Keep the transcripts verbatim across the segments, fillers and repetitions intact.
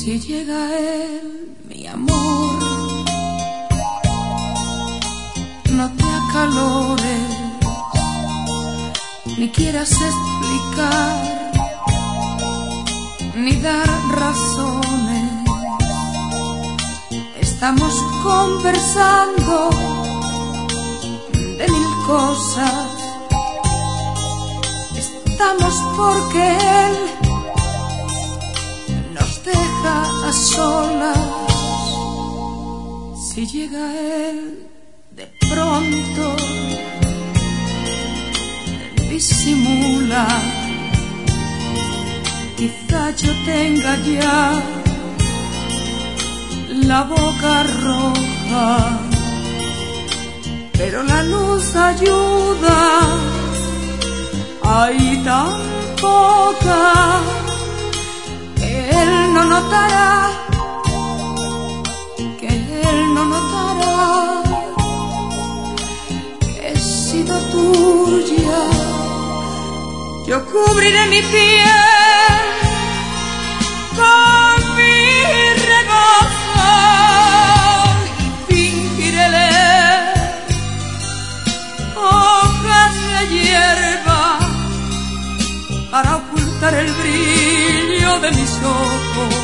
Si llega él, mi amor, no te acalores, ni quieras explicar, ni dar razones. Estamos conversando de mil cosas. Estamos porque él nos deja a solas. Si llega él de pronto, disimula, quizá yo tenga ya la boca roja, pero la luz ayuda, hay tan poca que él no notará, que él no notará que he sido tuya. Yo cubriré mi piel con mi rebozo y fingiré leer hojas de hierba para ocultar el brillo de mis ojos,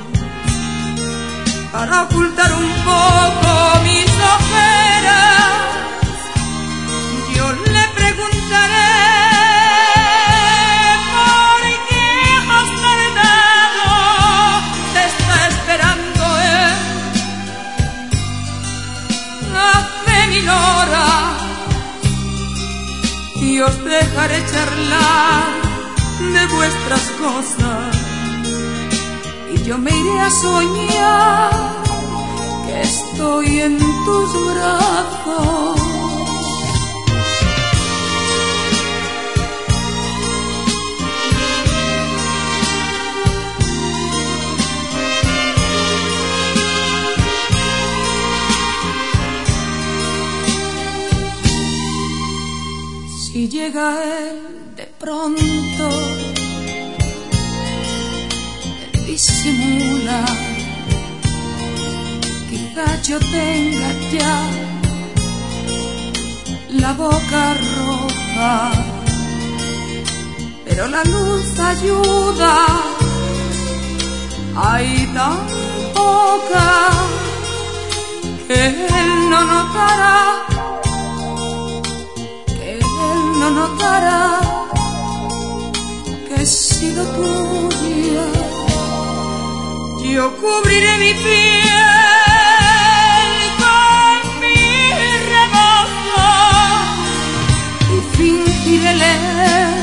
para ocultar un poco mis ojeras. Yo le preguntaré por qué has tardado, te está esperando él hace mil horas, y os dejaré charlar de vuestras cosas, y yo me iré a soñar que estoy en tus brazos. Si llega él de pronto, disimula, quizá yo tenga ya la boca roja, pero la luz ayuda, hay tan poca que él no notará, que él no notará que he sido tuya. Yo cubriré mi piel con mi rebozo y fingiré leer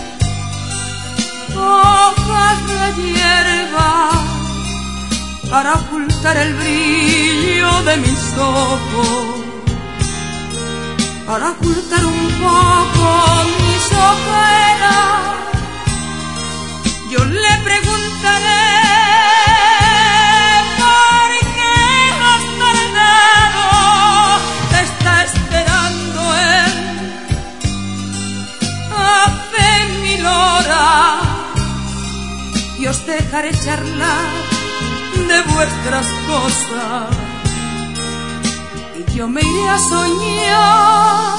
hojas de hierba para ocultar el brillo de mis ojos, para ocultar un poco mis ojeras. Yo le preguntaré por qué has tardado, te está esperando él hace mil horas, y os dejaré charlar de vuestras cosas, y yo me iré a soñar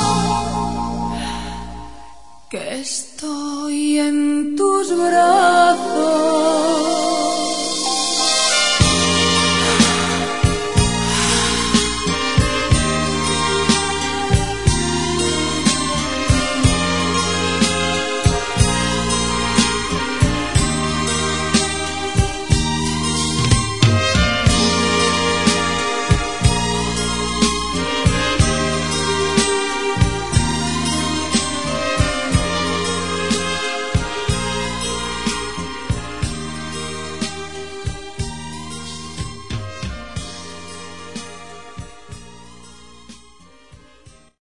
que estoy en tus brazos.